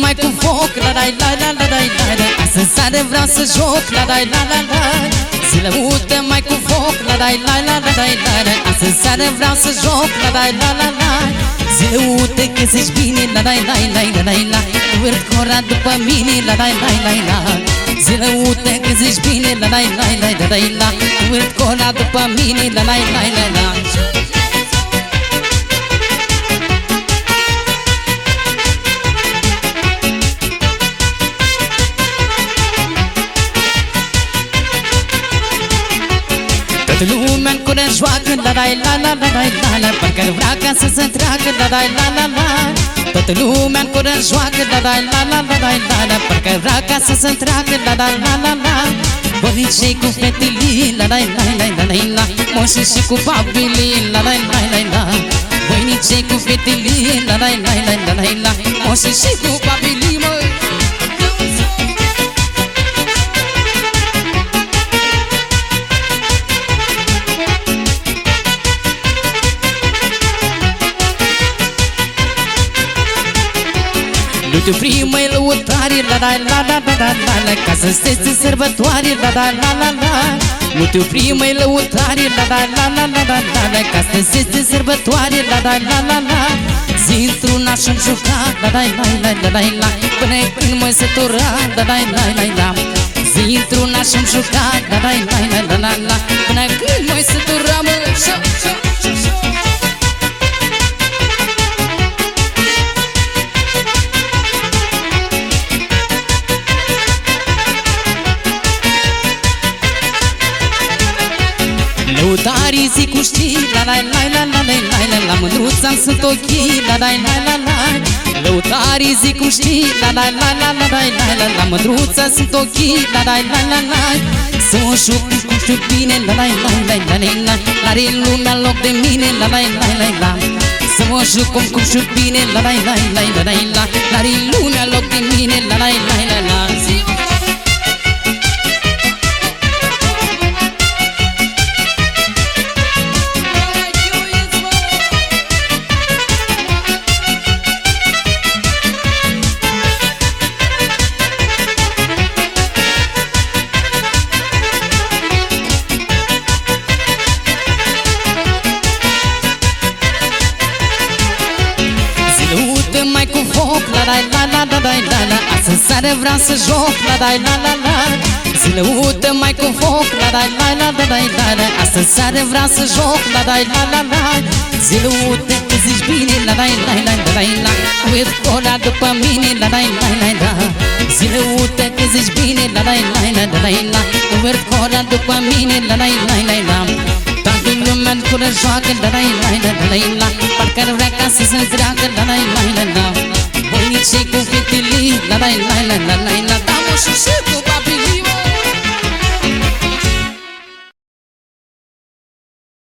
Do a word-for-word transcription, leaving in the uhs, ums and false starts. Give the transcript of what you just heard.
mai cu foc, la la la la la la la. Astăzi seară vreau să joc, la la la la la. Zile uite mai cu foc, la la la la la la la. Astăzi seară vreau să joc, la la la la la. Zile uite că zici bine, la la la la la la la. Vârt cora după mine, la la la la la. Zile uite că zici bine, la la la la la la. Vârt cora după mine, la la la la la. Toată lumea-n cură joacă, la la la la la la la. Parcă-ar vrea ca să se întreagă, la la la la la. Toată lumea-n cură joacă, la la la la la la la. Parcă-ar vrea ca să se întreagă, la la la la la. Bonicei cu fetilii, la la la la la la la. Moșii și cu pabilii, la la la la la. Bonicei cu fetilii, la la la la la la la. Moșii și cu pabilii, măi. Nu te opri, măi, lăutare, la la la la la la la la. Ca să steți în sărbătoare, la la la la la. Nu te opri, măi, lăutare, la la la la la la la la. Ca să steți în sărbătoare, la la la la la. Zi într-una și-mi juca, la la la la la la la. Până când mă sătura, la la la la la. Zi într-una și-mi juca, la la la la la la la. Până când mă sătura, mă, șa, șa, șa, șa. Lăutarii zic cu știi, la la la la la la la la. La mândruța-mi sunt ochii, la la la la la. Lăutarii zic cu știi, la la la la la la la la. La mândruța sunt ochii, la la la la la. Să mă șuc cum știu bine, la la la la la la la. N-are lumea loc de mine, la la la la la. Să mă șuc cum știu bine, la la la la la la la. N-are lumea loc de mine, la la la la la. Mai cu foc, la la la la la la la la. Astăzi seară vreau să joc, la la la la la. Zile uite mai cu foc, la la la la la la la la. Astăzi seară vreau să joc, la la la la la. Zile uite că zici bine, la la la la la la. Uit cora după mine, la la la la la. Zile uite că zici bine, la la la la la la. Uit cora după mine, la la la la la. Toată lumea-n cură joacă, la la la la la la. Parcă-ar vrea ca să se întreagă, la la la la la. Bonicii cu fetilii, la la la la la la la. Da, moșii și